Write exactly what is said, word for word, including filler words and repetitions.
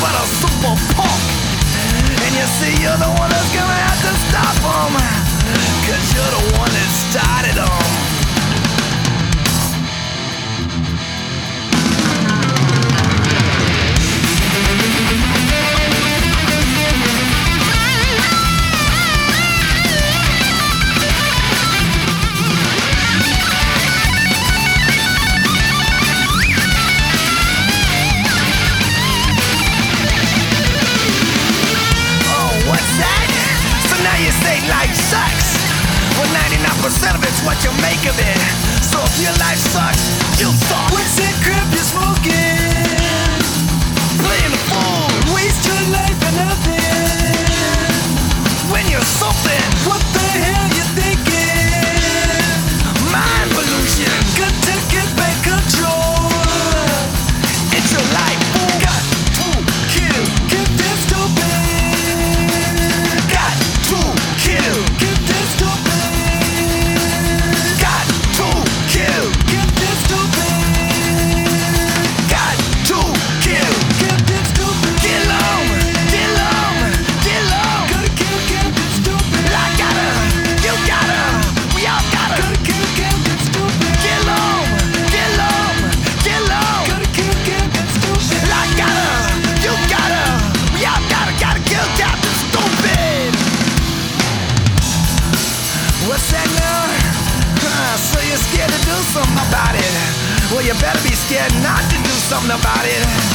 but a super punk. And you see, you're the one that's gonna have to stop them, cause you're the one that started them. Life sucks. Well, ninety-nine percent of it's what you make of it. So if your life sucks, you suck. What's that crap you're smoking? Playing the fool. Waste your life for nothing. When you're something, what the hell you thinking? Mind pollution. Got to get back control. It's your life, fool. Got to kill. Get that stupid. Got to kill. Get that stupid. Got to kill. Get that stupid. Got to kill. Get that stupid. Kill 'em. Kill 'em. Kill 'em. Gotta kill, get that stupid. I gotta. You gotta. We all gotta. Gotta kill, get that stupid. Kill 'em. Kill 'em. Kill 'em. Gotta kill, get that stupid. I gotta. You gotta. We all gotta. Gotta kill Captain Stupid. What's that now? Huh, so you're scared to do something about it? Well, you better be scared not to do something about it.